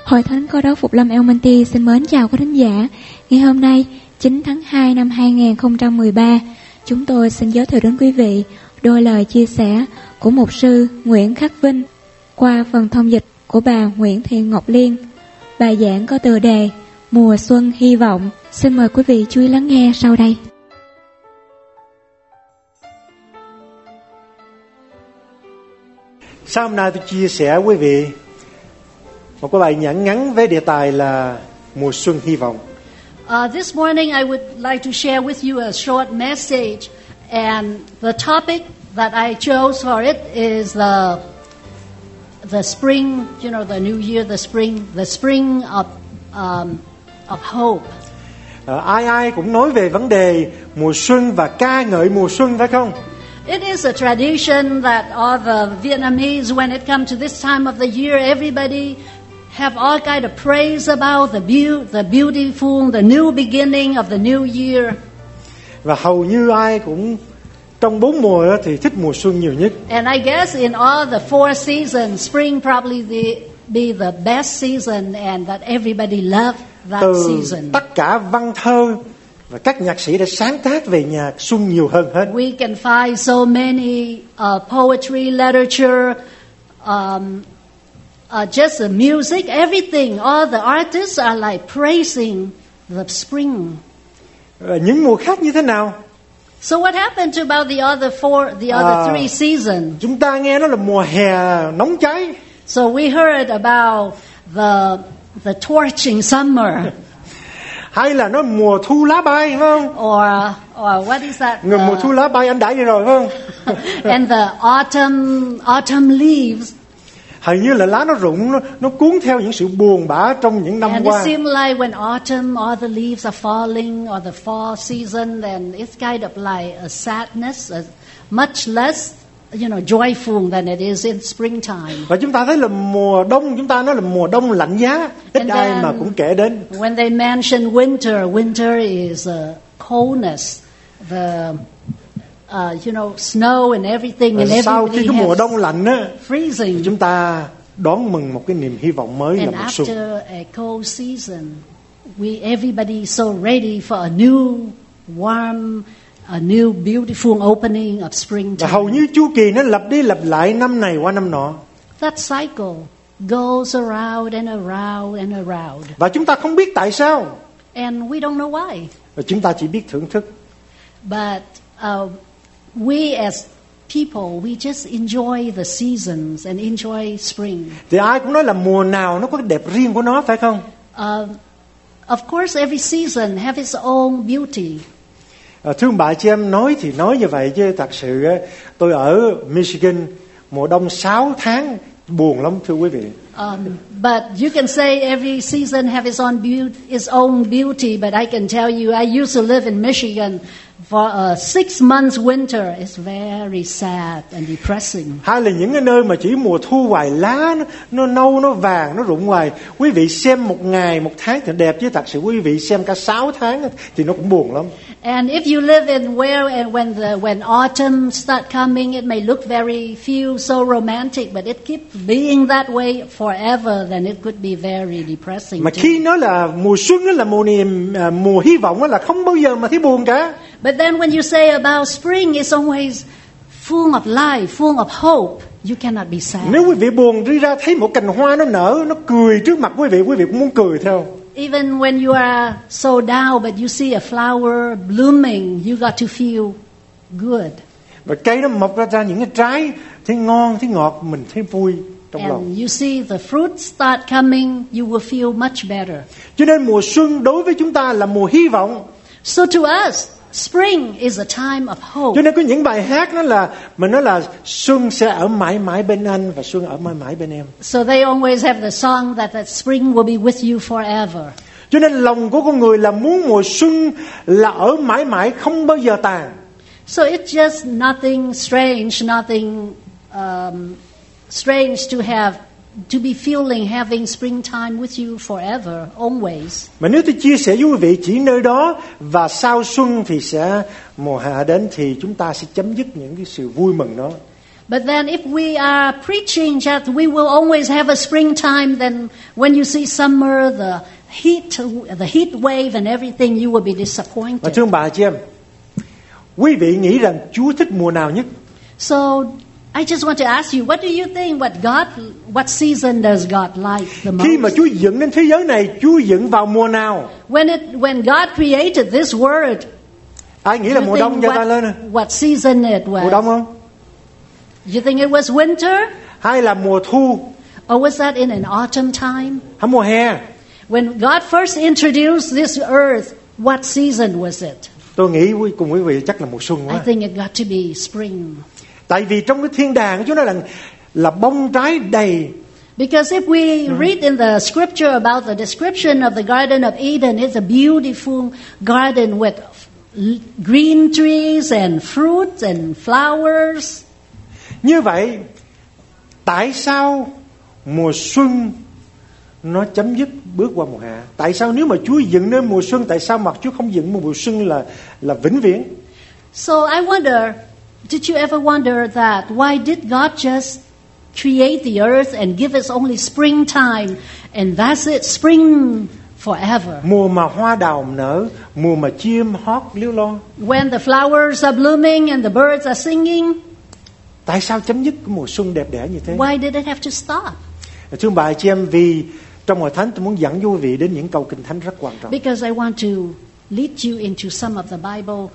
Hội Thánh Cơ Đốc Phục Lâm El Monte xin mến chào quý thính giả. Ngày hôm nay, 9 tháng 2 năm 2013, chúng tôi xin giới thiệu đến quý vị đôi lời chia sẻ của mục sư Nguyễn Khắc Vinh qua phần thông dịch của bà Nguyễn Thị Ngọc Liên. Bài giảng có tựa đề Mùa Xuân Hy Vọng. Xin mời quý vị chú ý lắng nghe sau đây. Sáng hôm nay tôi chia sẻ với quý vị một cái bài giảng ngắn với đề tài là Mùa Xuân Hy Vọng. This morning I would like to share with you a short message, and the topic that I chose for it is the spring, you know, the new year, the spring of hope. Ai cũng nói về vấn đề mùa xuân và ca ngợi mùa xuân, phải không? It is a tradition that all the Vietnamese, when it comes to this time of the year, everybody have all kind of praise about the beautiful, the new beginning of the new year. Và hầu như ai cũng trong 4 mùa đó thì thích mùa xuân nhiều nhất. And I guess in all the 4 seasons, spring probably be the best season, and that everybody love that season. Tất cả văn thơ và các nhạc sĩ đã sáng tác về nhạc xuân nhiều hơn hết. We can find so many poetry, literature, just the music, everything. All the artists are like praising the spring. Những mùa khác như thế nào? So what happened to about the other 3 seasons? Chúng ta nghe nó là mùa hè nóng cháy. So we heard about the torching summer. Hay là nó mùa thu lá bay, phải không? Or what is that? Mùa thu lá bay anh đã đi rồi, phải không? And the autumn leaves. Hình như là lá nó rụng, nó cuốn theo những sự buồn bã trong những năm qua. And it seems like when autumn, all the leaves are falling, or the fall season, then it's kind of like a sadness, much less, joyful than it is in springtime. Và chúng ta thấy là mùa đông, chúng ta nói là mùa đông lạnh giá, ít ai mà cũng kể đến. When they mention winter is coldness, the snow and everything, and sau khi cái mùa đông lạnh á, freezing, chúng ta đón mừng một cái niềm hy vọng mới là mùa xuân. And after a cold season, everybody so ready for a new warm, a new beautiful opening of springtime. Và hầu như chu kỳ nó lặp đi lặp lại năm này qua năm nọ. That cycle goes around and around and around. Và chúng ta không biết tại sao. And we don't know why. Và chúng ta chỉ biết thưởng thức. But we as people, we just enjoy the seasons and enjoy spring. Thì ai cũng nói là mùa nào nó có cái đẹp riêng của nó, phải không? Of course, every season have its own beauty. Thưa bà chị em, nói thì nói như vậy chứ thật sự tôi ở Michigan mùa đông 6 tháng buồn lắm, thưa quý vị. But you can say every season have its own beauty, but I can tell you, I used to live in Michigan. For a 6 months winter, it's very sad and depressing. Hay là những cái nơi mà chỉ mùa thu hoài lá nó nâu, nó vàng, nó rụng hoài. Quý vị xem một ngày, một tháng thì đẹp, chứ thật sự quý vị xem cả 6 tháng thì nó cũng buồn lắm. And if you live in when autumn start coming, it may look feel so romantic, but it keeps being that way forever, then it could be very depressing. Mà khi nói là mùa xuân đó là mùa hy vọng đó, là không bao giờ mà thấy buồn cả. But then when you say about spring, it's always full of life, full of hope. You cannot be sad. Nếu quý vị buồn đi ra thấy một cành hoa nó nở, nó cười trước mặt quý vị cũng muốn cười theo. Even when you are so down, but you see a flower blooming, you got to feel good. Và cây nó mọc ra những cái trái thấy ngon, thấy ngọt, mình thấy vui trong lòng. And you see the fruits start coming, you will feel much better. Cho nên mùa xuân đối với chúng ta là mùa hy vọng. So to us, spring is a time of hope. Cho nên có những bài hát mình nói là xuân sẽ ở mãi mãi bên anh và xuân ở mãi mãi bên em. So they always have the song that spring will be with you forever. Cho nên lòng của con người là muốn mùa xuân là ở mãi mãi, không bao giờ tàn. So it's just nothing strange to be feeling having springtime with you forever, always. Mà nếu tôi chia sẻ với quý vị chỉ nơi đó và sau xuân thì sẽ mùa hạ đến, thì chúng ta sẽ chấm dứt những cái sự vui mừng đó. But then if we are preaching that we will always have a springtime, then when you see summer, the heat wave and everything, you will be Và disappointed. thưa ông bà chị em, quý vị nghĩ rằng Chúa thích mùa nào nhất? So I just want to ask you, what do you think? What season does God like the Khi mà most? Chúa dựng nên thế giới này, Chúa dựng vào mùa nào? When God created this world, Ai nghĩ là you mùa đông? think Giơ tay lên nè. what season it Mùa đông was? không? You think it was winter? Hay là mùa thu? Or was that in an autumn time? Hay mùa hè? When God first introduced this earth, what season was it? Tôi nghĩ cùng quý vị chắc là mùa xuân I quá. think it got to be spring. Tại vì trong cái thiên đàng Chúa nói là bông trái đầy. Because if we read in the scripture about the description of the Garden of Eden, it's a beautiful garden with green trees and fruits and flowers. Như vậy, tại sao mùa xuân nó chấm dứt bước qua mùa hạ? Tại sao nếu mà Chúa dựng nên mùa xuân, tại sao mà Chúa không dựng mùa xuân là vĩnh viễn? So I wonder, did you ever wonder that why did God just create the earth and give us only springtime and that's it, spring forever? Mùa mà hoa đào nở, mùa mà chim hót líu lo. When the flowers are blooming and the birds are singing, Tại sao chấm dứt cái mùa xuân đẹp đẽ như thế? why did it have to stop? Thưa bà chị em, vì trong Hội Thánh tôi muốn dẫn quý vị đến những câu Kinh Thánh rất quan trọng. Because I want to lead you into some of the Bible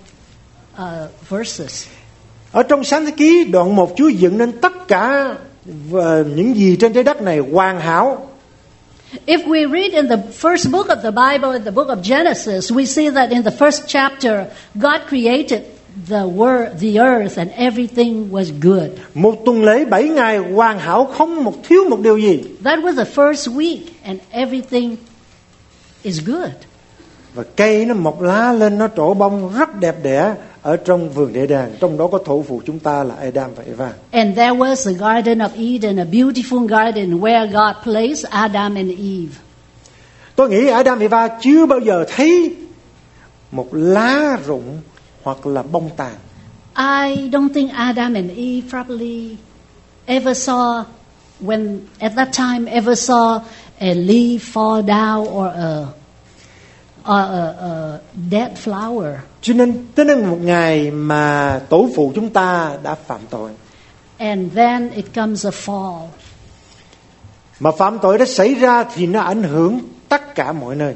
verses. Ở trong Sáng Thế Ký đoạn 1, Chúa dựng nên tất cả những gì trên trái đất này hoàn hảo. If we read in the first book of the Bible, in the book of Genesis, we see that in the first chapter, God created the earth and everything was good. Một tuần lễ 7 ngày hoàn hảo, không thiếu một điều gì. That was the first week and everything is good. Và cây nó mọc lá lên, nó trổ bông rất đẹp đẽ ở trong vườn địa đàng. Trong đó có thổ phụ chúng ta là Adam và Eva. And there was the Garden of Eden, a beautiful garden where God placed Adam and Eve. Tôi nghĩ Adam và Eva chưa bao giờ thấy một lá rụng hoặc là bông tàn. I don't think Adam and Eve probably ever saw, at that time, ever saw a leaf fall down or a dead flower. Cho nên tới đến một ngày mà tổ phụ chúng ta đã phạm tội. And then it comes a fall. Mà phạm tội đã xảy ra thì nó ảnh hưởng tất cả mọi nơi.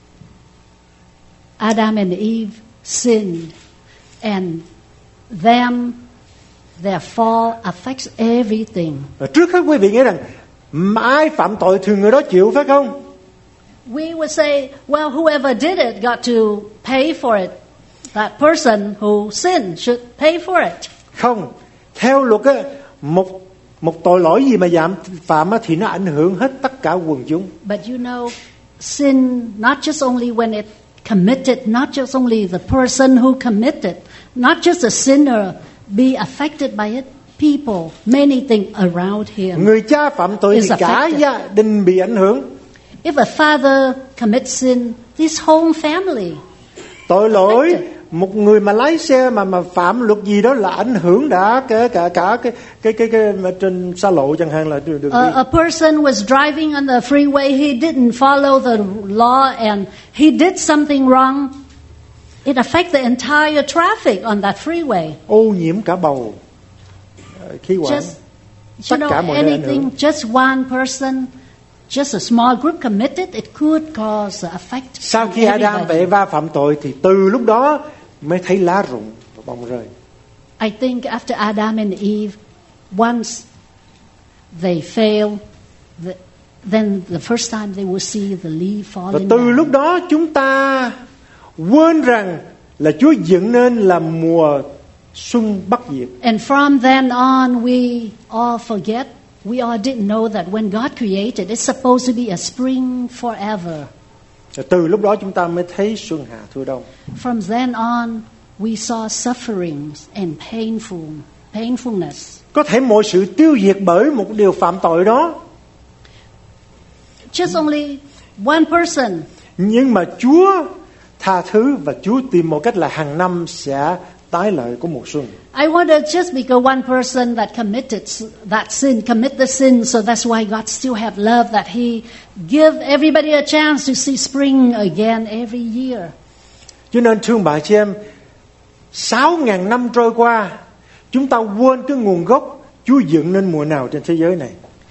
Adam and Eve sinned, and their fall affects everything. Trước hết quý vị nghĩ rằng ai phạm tội thì người đó chịu, phải không? We would say, well, whoever did it got to pay for it. That person who sinned should pay for it. Không, theo luật á, một tội lỗi gì mà phạm á, thì nó ảnh hưởng hết tất cả quần chúng. But you know, sin not just only when it committed, not just only the person who committed, not just the sinner be affected by it. People, many things around him. Người cha phạm tội thì cả gia đình bị ảnh hưởng. If a father commits sin, this whole family. Tội lỗi một người mà lái xe mà phạm luật gì đó là ảnh hưởng đã cả cái trên xa lộ chẳng hạn là đường đi. A person was driving on the freeway, he didn't follow the law and he did something wrong. It affects the entire traffic on that freeway. Ô nhiễm cả bầu khí quản. You know, anything, just one person, just a small group committed, it could cause effect. Sau khi Adam và Eva phạm tội thì từ lúc đó mới thấy lá rụng và bông rơi. I think after Adam and Eve, once they fail, then the first time they will see the leaf falling. Và từ lúc đó chúng ta quên rằng là Chúa dựng nên là mùa xuân bất diệt. And from then on, we all forget. We all didn't know that when God created, it's supposed to be a spring forever. Từ lúc đó chúng ta mới thấy xuân hạ thu đông. From then on, we saw sufferings and painfulness. Có thể mọi sự tiêu diệt bởi một điều phạm tội đó. Just only one person. Nhưng mà Chúa tha thứ và Chúa tìm một cách là hàng năm sẽ tái lại của mùa xuân. I wonder just because one person that committed the sin, so that's why God still have love that He give everybody a chance to see spring again every year. Cho nên thương bà chị em, 6.000 năm trôi qua, chúng ta quên cái nguồn gốc Chúa dựng nên mùa nào trên thế giới này.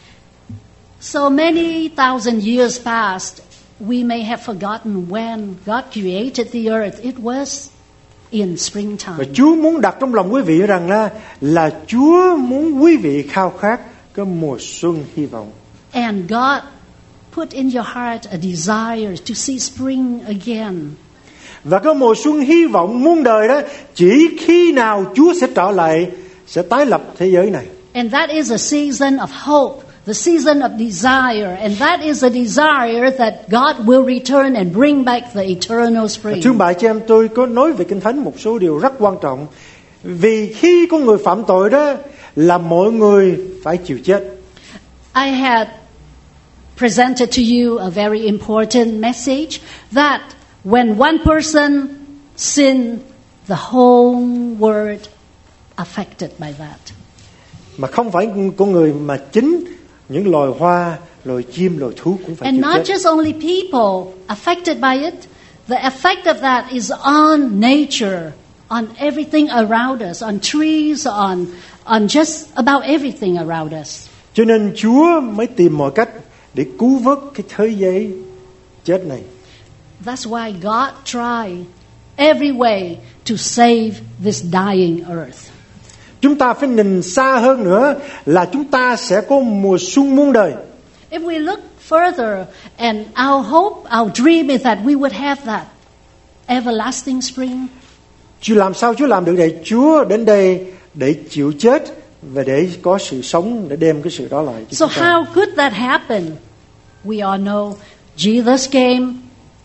So many thousand years past, we may have forgotten when God created the earth. It was in springtime. Và Chúa muốn đặt trong lòng quý vị rằng là Chúa muốn quý vị khao khát cái mùa xuân hy vọng. And God put in your heart a desire to see spring again. Và cái mùa xuân hy vọng muôn đời đó chỉ khi nào Chúa sẽ trở lại, sẽ tái lập thế giới này. And that is a season of hope, the season of desire, and that is a desire that God will return and bring back the eternal spring. Thưa bà chị em, tôi có nói về Kinh Thánh một số điều rất quan trọng. Vì khi con người phạm tội đó là mọi người phải chịu chết. I had presented to you a very important message that when one person sinned, the whole world affected by that. Mà không phải con người mà chính những loài hoa, loài chim, loài thú cũng phải And chịu not chết. just only people affected by it, the effect of that is on nature, on everything around us, on trees, on just about everything around us. Cho nên Chúa mới tìm mọi cách để cứu vớt cái thế giới chết này. That's why God tried every way to save this dying earth. Chúng ta phải nhìn xa hơn nữa là chúng ta sẽ có mùa xuân muôn đời. If we look further, and our hope, our dream is that we would have that everlasting spring. Chúa làm sao Chúa làm được vậy? Chúa đến đây để chịu chết và để có sự sống, để đem cái sự đó lại cho So chúng ta. how could that happen? We all know Jesus came,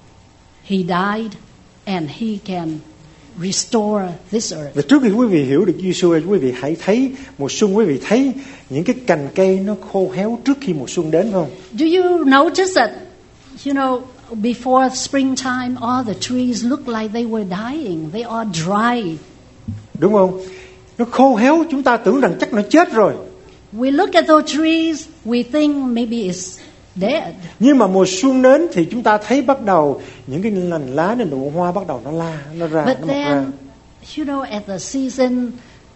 He died, and He can restore this earth. Và trước khi quý vị hiểu được Giêsu, quý vị hãy thấy mùa xuân, quý vị thấy những cái cành cây nó khô héo trước khi mùa xuân đến không? Do you notice that, before springtime, all the trees look like they were dying. They are dry. Đúng không? Nó khô héo, chúng ta tưởng rằng chắc nó chết rồi. We look at those trees, we think maybe it's dead. Nhưng mà mùa xuân đến thì chúng ta thấy bắt đầu những cái lành lá, nụ hoa bắt đầu nó ra, But nó mọc ra. then, at the season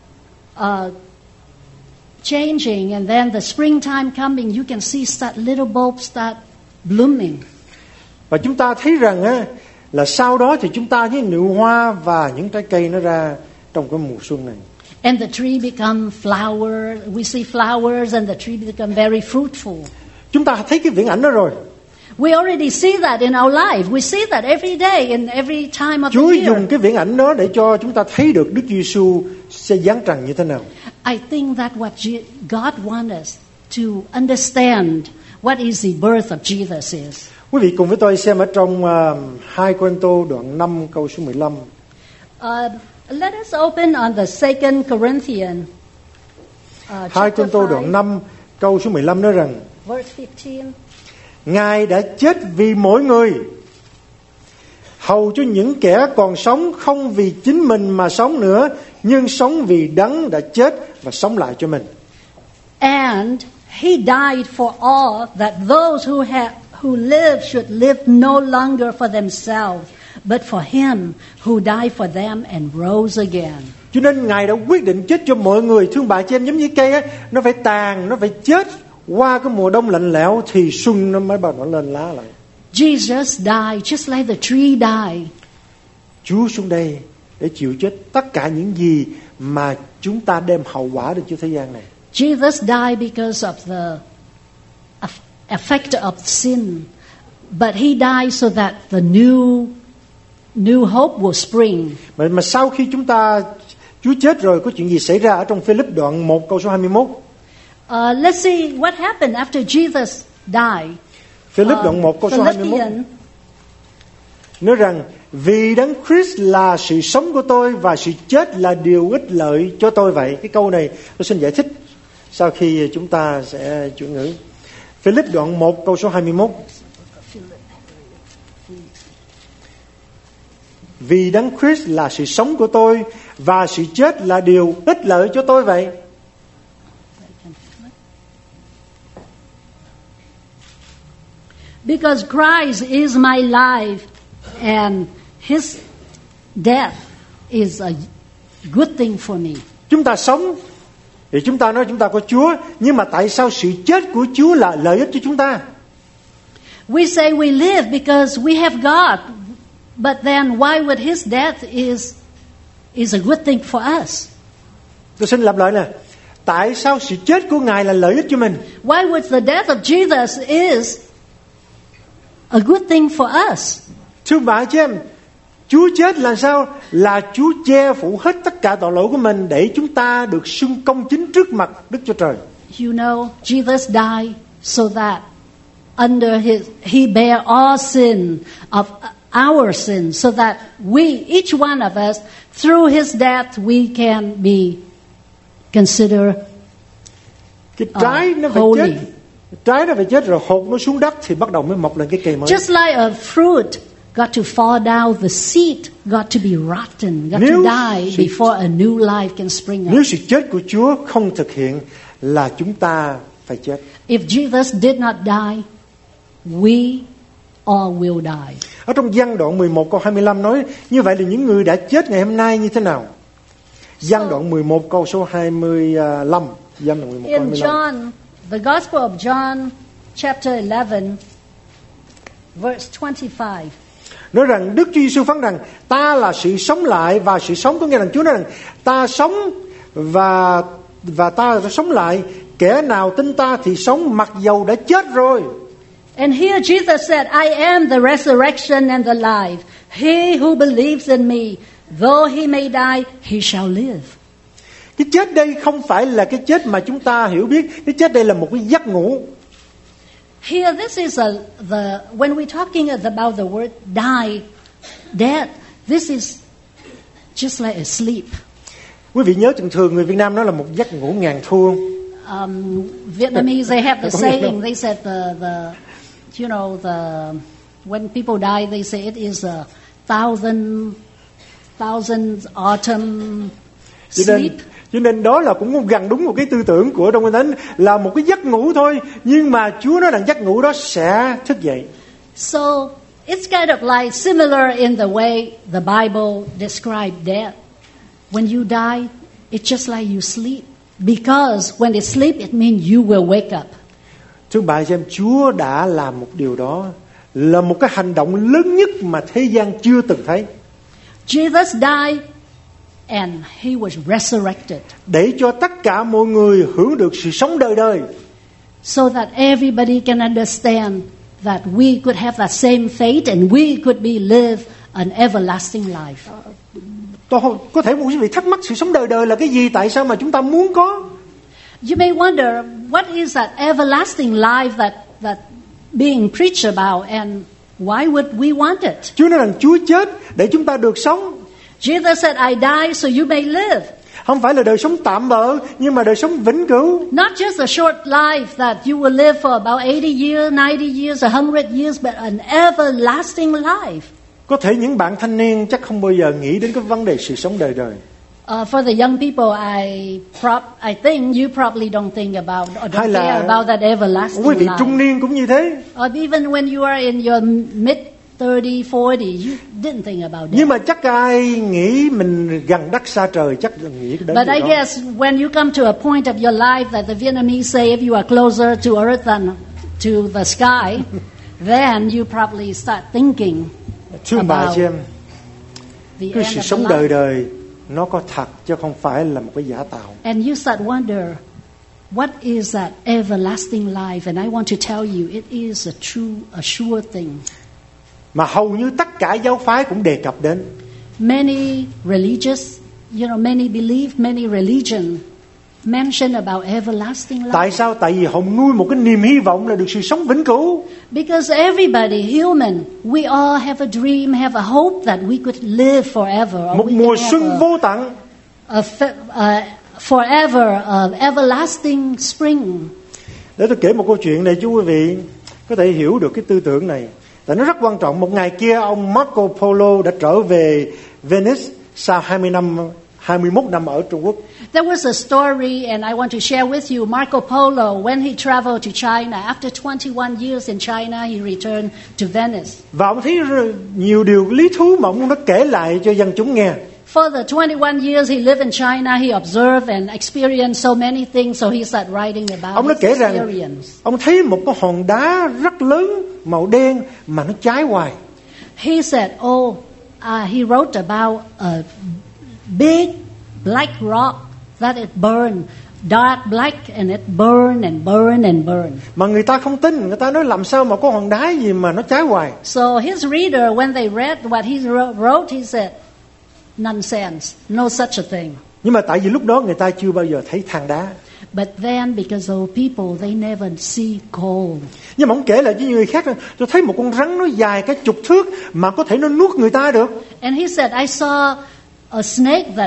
changing, and then the springtime coming, you can see little bulbs start blooming. Và chúng ta thấy rằng là sau đó thì chúng ta thấy nụ hoa và những trái cây nó ra trong cái mùa xuân này. And the tree become flower. We see flowers, and the tree become very fruitful. Chúng ta thấy cái viễn ảnh đó rồi. We already see that in our life. We see that every day, in every time of Chúa the year. dùng cái viễn ảnh đó để cho chúng ta thấy được Đức Giêsu sẽ giáng trần như thế nào. I think that God wants us to understand what is the birth of Jesus is. Quý vị cùng với tôi xem ở trong 2 Cô-rinh-tô đoạn 5 câu số 15. Let us open on the 2 Corinthians 2 chapter Cô-rinh-tô đoạn 5, 5 câu số 15 nói rằng: verse 15. Ngài đã chết vì mỗi người, hầu cho những kẻ còn sống không vì chính mình mà sống nữa, nhưng sống vì Đấng đã chết và sống lại cho mình. And He died for all, that those who live should live no longer for themselves, but for Him who died for them and rose again. Cho nên Ngài đã quyết định chết cho mọi người. Thương bà chị em, giống như cây á, nó phải tàn, nó phải chết qua cái mùa đông lạnh lẽo thì xuân nó mới bắt đầu lên lá lại. Jesus died just like the tree died. Chúa xuống đây để chịu chết tất cả những gì mà chúng ta đem hậu quả đến cho thế gian này. Jesus died because of the effect of sin, but He died so that the new hope will spring. Mà sau khi Chúa chết rồi, có chuyện gì xảy ra ở trong Philip đoạn 1 câu số 21? Let's see what happened after Jesus died. Philip đoạn 1 câu số 21 nói rằng: Vì Đấng Christ là sự sống của tôi và sự chết là điều ích lợi cho tôi vậy. Cái câu này tôi xin giải thích sau khi chúng ta sẽ chuyển ngữ. Philip đoạn 1 câu số 21. vì Đấng Christ là sự sống của tôi và sự chết là điều ích lợi cho tôi vậy. Because Christ is my life and His death is a good thing for me. Chúng ta sống thì chúng ta nói chúng ta có Chúa, nhưng mà tại sao sự chết của Chúa là lợi ích cho chúng ta? We say we live because we have God, but then why would His death is a good thing for us? Tôi xin lặp lại nè. Tại sao sự chết của Ngài là lợi ích cho mình? Why would the death of Jesus is a good thing for us? Thưa bà chị em, Chúa chết là sao? Là Chúa che phủ hết tất cả tội lỗi của mình để chúng ta được xưng công chính trước mặt Đức Chúa Trời. You know, Jesus died so that He bear all sin of our sin, so that we, each one of us, through His death, we can be considered Cái trái nó phải holy. chết, trái nó phải chết rồi hột nó xuống đất thì bắt đầu mới mọc lên cái cây mới. Just like a fruit got to fall down, the seed got to be rotten, got Nếu to die before a new life can spring up. Nếu sự chết của Chúa không thực hiện là chúng ta phải chết. If Jesus did not die, we all will die. Ở trong Giăng đoạn 11 câu 25 nói như vậy thì những người đã chết ngày hôm nay như thế nào? Giăng đoạn 11 câu số 25. Giăng đoạn 11 câu In 25. John, the Gospel of John, chapter 11, verse 25. Nói rằng Đức Chúa Giêsu phán rằng ta là sự sống lại, và sự sống có nghĩa là Chúa nói rằng ta sống và ta sẽ sống lại, kẻ nào tin ta thì sống mặc dầu đã chết rồi. And here Jesus said, I am the resurrection and the life. He who believes in me, though he may die, he shall live. Cái chết đây không phải là cái chết mà chúng ta hiểu biết. Cái chết đây là một cái giấc ngủ. Here, this is when we're talking about the word die, death, this is just like a sleep. Quý vị nhớ thường người Việt Nam nói là một giấc ngủ ngàn thu. Vietnamese, they have the saying, they said when people die, they say it is a thousand autumn sleep. Cho nên đó là cũng gần đúng một cái tư tưởng của Đông Kinh Thánh, là một cái giấc ngủ thôi, nhưng mà Chúa nói rằng giấc ngủ đó sẽ thức dậy. So it's kind of like similar in the way the Bible described death. When you die, it's just like you sleep, because when you sleep, it means you will wake up. Thưa bà xem, Chúa đã làm một điều đó, là một cái hành động lớn nhất mà thế gian chưa từng thấy. Jesus died and he was resurrected, để cho tất cả mọi người hưởng được sự sống đời đời. So that everybody can understand that we could have that same fate and we could live an everlasting life. Có thể một quý vị thắc mắc sự sống đời đời là cái gì, tại sao mà chúng ta muốn có? You may wonder, what is that everlasting life that being preached about, and why would we want it? Chúa nói rằng Chúa chết để chúng ta được sống. Jesus said, I die so you may live. Không phải là đời sống tạm bợ, nhưng mà đời sống vĩnh cửu. Not just a short life that you will live for about 80 years, 90 years, 100 years, but an everlasting life. Có thể những bạn thanh niên chắc không bao giờ nghĩ đến cái vấn đề sự sống đời đời. For the young people, I think you probably don't think about or don't care about that everlasting quý vị life. trung niên cũng như thế. Or even when you are in your mid 30, 40, you didn't think about that. Nhưng mà chắc ai nghĩ mình gần đất xa trời chắc là nghĩ đến But điều I đó. guess when you come to a point of your life that the Vietnamese say, if you are closer to earth than to the sky, then you probably start thinking Thưa bà about chị em, the cái end sự of sống the đời life. đời nó có thật chứ không phải là một cái giả tạo. And you start wonder, what is that everlasting life? And I want to tell you, it is a sure thing. Mà hầu như tất cả giáo phái cũng đề cập đến. Many religious, many belief, many religion mention about everlasting life. Tại sao? Tại vì họ nuôi một cái niềm hy vọng là được sự sống vĩnh cửu. Because everybody, human, we all have a dream, have a hope that we could live forever. Or Một we mùa can xuân have vô tận. forever, everlasting spring. Để tôi kể một câu chuyện này cho quý vị có thể hiểu được cái tư tưởng này. Tại nó rất quan trọng. Một ngày kia ông Marco Polo đã trở về Venice sau 21 năm ở Trung Quốc. There was a story, and I want to share with you. Marco Polo, when he traveled to China, after 21 years in China, he returned to Venice. Và ông thấy nhiều điều lý thú mà ông đã kể lại cho dân chúng nghe. For the 21 years he lived in China, he observed and experienced so many things, so he started writing about Ông đã his kể rằng experience. ông thấy một cái hòn đá rất lớn màu đen mà nó cháy hoài. He said, he wrote about a big black rock that it burned, dark black, and it burned and burned and burned. Mà người ta không tin, người ta nói làm sao mà có hòn đá gì mà nó cháy hoài. So his reader, when they read what he wrote, he said, nonsense, no such a thing. Nhưng mà tại vì lúc đó người ta chưa bao giờ thấy than đá. But then, because of people, they never see coal. Nhưng mà ông kể lại với người khác rằng tôi thấy một con rắn nó dài cả chục thước mà có thể nó nuốt người ta được. And he said, I saw a snake that,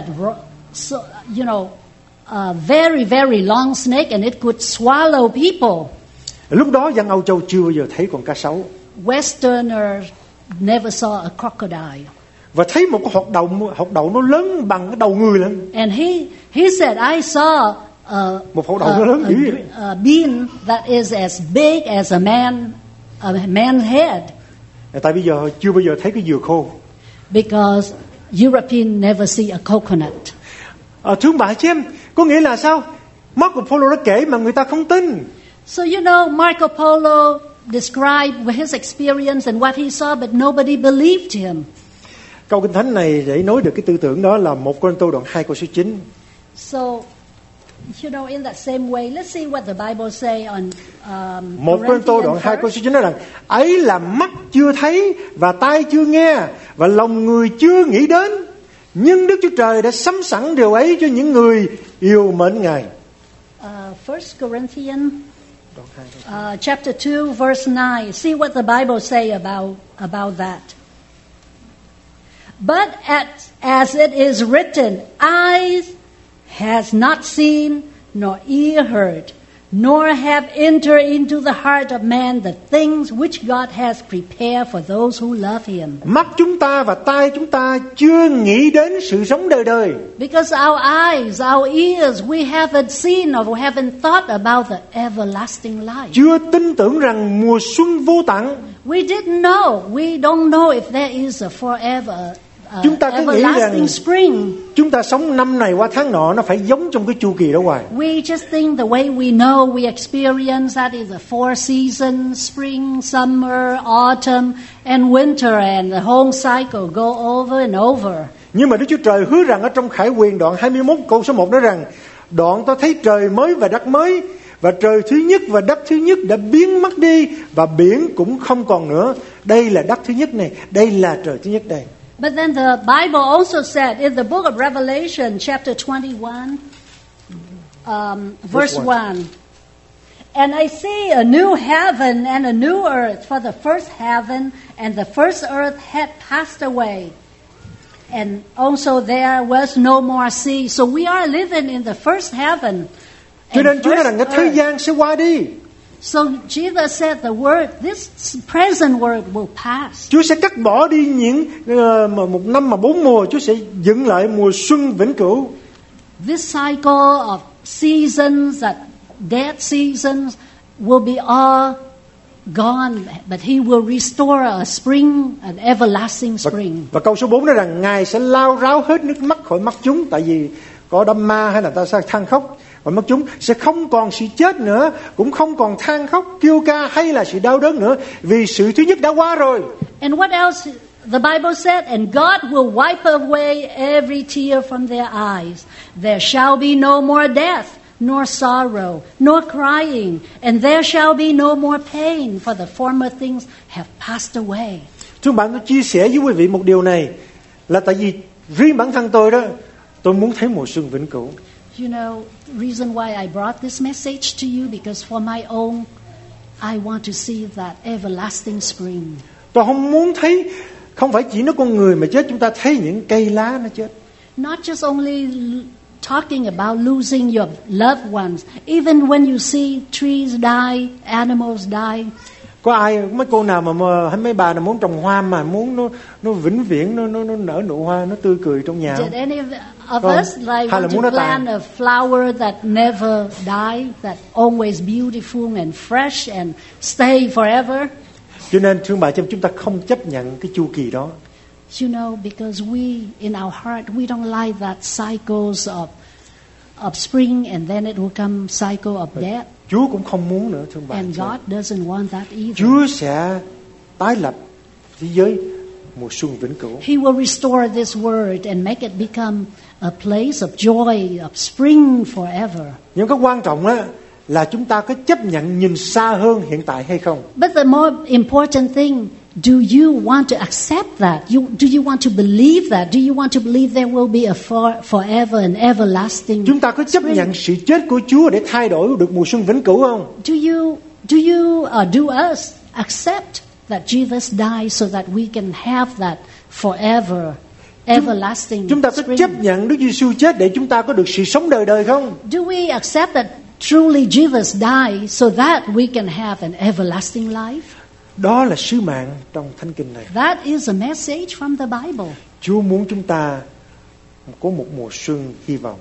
a very, very long snake, and it could swallow people. Lúc đó dân Âu Châu chưa bao giờ thấy con cá sấu. Westerners never saw a crocodile. Và thấy một cái hột đậu nó lớn bằng cái đầu người lên. And he said, I saw một hột đậu nó lớn dữ vậy. a bean that is as big as a man's head. Tại bây giờ chưa bao giờ thấy cái dừa khô. Because European never see a coconut. Thưa bà chị em, có nghĩa là sao? Marco Polo đã kể mà người ta không tin. So Marco Polo described his experience and what he saw, but nobody believed him. Câu Kinh Thánh này để nói được cái tư tưởng đó là 1 Cô-rinh-tô đoạn 2 câu số 9. So, in that same way, let's see what the Bible say on 1 Cô-rinh-tô đoạn 2 câu số 9 nói rằng ấy là mắt chưa thấy và tai chưa nghe và lòng người chưa nghĩ đến, nhưng Đức Chúa Trời đã sắm sẵn điều ấy cho những người yêu mến Ngài. 1 Corinthians chapter 2 verse 9. See what the Bible say about that. But as it is written, eyes has not seen, nor ear heard, nor have entered into the heart of man the things which God has prepared for those who love Him. Mắt chúng ta và tai chúng ta chưa nghĩ đến sự sống đời đời. Because our eyes, our ears, we haven't seen or we haven't thought about the everlasting life. Chưa tin tưởng rằng mùa xuân vô tận. We didn't know. We don't know if there is a forever chúng ta cứ nghĩ rằng spring. Chúng ta sống năm này qua tháng nọ, nó phải giống trong cái chu kỳ đó hoài. We just think the way we know, we experience that is the 4 seasons: spring, summer, autumn, and winter, and the whole cycle go over and over. Nhưng mà Đức Chúa Trời hứa rằng ở trong Khải Huyền đoạn 21 câu số 1 nói rằng: đoạn ta thấy trời mới và đất mới, và trời thứ nhất và đất thứ nhất đã biến mất đi, và biển cũng không còn nữa. Đây là đất thứ nhất này, đây là trời thứ nhất này. But then the Bible also said in the book of Revelation, chapter 21, verse 1, and I see a new heaven and a new earth, for the first heaven and the first earth had passed away, and also there was no more sea. So we are living in the first heaven. Cho nên Chúa nói rằng cái thời gian sẽ qua đi. So Jesus said this present world will pass. Chúa sẽ cắt bỏ đi những một năm mà 4 mùa, Chúa sẽ dựng lại mùa xuân vĩnh cửu. This cycle of seasons, that dead seasons, will be all gone, but He will restore a spring, an everlasting spring. Và câu số 4 nói rằng Ngài sẽ lau ráo hết nước mắt khỏi mắt chúng, tại vì có đâm ma hay là ta sẽ than khóc. Và mắt chúng sẽ không còn sự chết nữa, cũng không còn than khóc, kêu ca hay là sự đau đớn nữa, vì sự thứ nhất đã qua rồi. And what else? The Bible said, and God will wipe away every tear from their eyes. There shall be no more death, nor sorrow, nor crying, and there shall be no more pain, for the former things have passed away. Thưa bạn, tôi chia sẻ với quý vị một điều này là tại vì riêng bản thân tôi đó, tôi muốn thấy mùa xuân vĩnh cửu. You know, reason why I brought this message to you, because for my own, I want to see that everlasting spring. Tôi không muốn thấy, không phải chỉ nó con người mà chết, chúng ta thấy những cây lá nó chết. Not just only talking about losing your loved ones, even when you see trees die, animals die. Có ai, mấy cô nào mà hay mấy bà nào muốn trồng hoa mà muốn nó vĩnh viễn nó nở nụ hoa, nó tươi cười trong nhà? Did any of us like Hay là want muốn to nó tàn? plant a flower that never die, that always beautiful and fresh and stay forever? Cho nên thưa bà, chúng ta không chấp nhận cái chu kỳ đó. You know, because we, in our heart, we don't like that cycles of spring and then it will come cycle of death. Chúa cũng không muốn nữa thưa bà. And God doesn't want that either. Chúa sẽ tái lập thế giới mùa xuân vĩnh cửu. He will restore this world and make it become a place of joy, of spring forever. Nhưng cái quan trọng á là chúng ta có chấp nhận nhìn xa hơn hiện tại hay không. But the more important thing, do you want to accept that? Do you want to believe that? Do you want to believe there will be a forever and everlasting? Chúng ta có chấp nhận sự chết của Chúa để thay đổi được mùa xuân vĩnh cửu không? Do you do us accept that Jesus died so that we can have that forever, everlasting Chúng ta có spring? chấp nhận Đức Giêsu chết để chúng ta có được sự sống đời đời không? Do we accept that truly Jesus died so that we can have an everlasting life? Đó là sứ mạng trong Thánh Kinh này. That is a message from the Bible. Chúa muốn chúng ta có một mùa xuân hy vọng.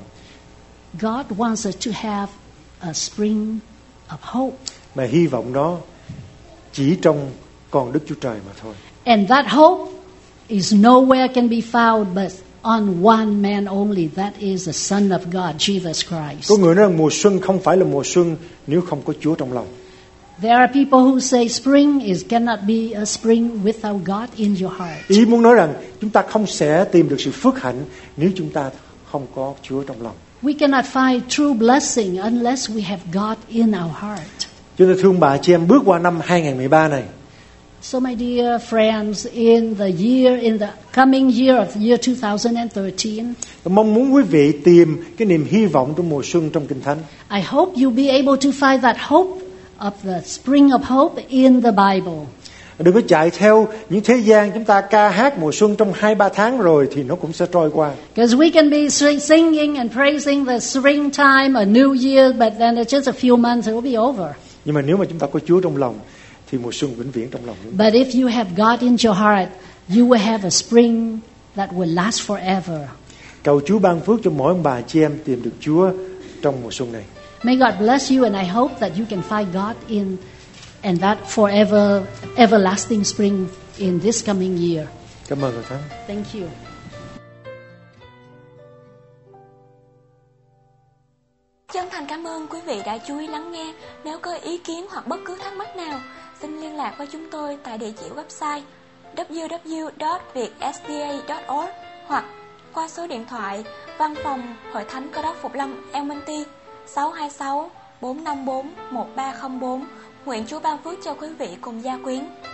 God wants us to have a spring of hope. Mà hy vọng đó chỉ trong con Đức Chúa Trời mà thôi. And that hope is nowhere can be found but on one man only, that is the Son of God, Jesus Christ. Có người nói rằng mùa xuân không phải là mùa xuân nếu không có Chúa trong lòng. There are people who say spring cannot be a spring without God in your heart. Ý muốn nói rằng chúng ta không sẽ tìm được sự phước hạnh nếu chúng ta không có Chúa trong lòng. We cannot find true blessing unless we have God in our heart. Cho nên thương bà chị em, bước qua năm 2013 này, So my dear friends, in the coming year of year 2013, tôi mong muốn quý vị tìm cái niềm hy vọng trong mùa xuân trong Kinh Thánh. I hope you'll be able to find that hope of the spring of hope in the Bible. Đừng có chạy theo những thế gian, chúng ta ca hát mùa xuân trong 2-3 tháng rồi thì nó cũng sẽ trôi qua. Because we can be singing and praising the springtime, a new year, but then it's just a few months, it will be over. Nhưng mà nếu mà chúng ta có Chúa trong lòng thì mùa xuân vĩnh viễn trong lòng. But if you have God in your heart, you will have a spring that will last forever. Cầu Chúa ban phước cho mỗi ông bà chị em tìm được Chúa trong mùa xuân này. May God bless you, and I hope that you can find God in and that forever, everlasting spring in this coming year. Cảm ơn Ngài Thánh. Thank you. Chân thành cảm ơn quý vị đã chú ý lắng nghe. Nếu có ý kiến hoặc bất cứ thắc mắc nào, xin liên lạc với chúng tôi tại địa chỉ website www.vietsda.org hoặc qua số điện thoại Văn phòng Hội Thánh Cơ Đốc Phục Lâm Elmonty 626 454 1304. Nguyện Chúa ban phước cho quý vị cùng gia quyến.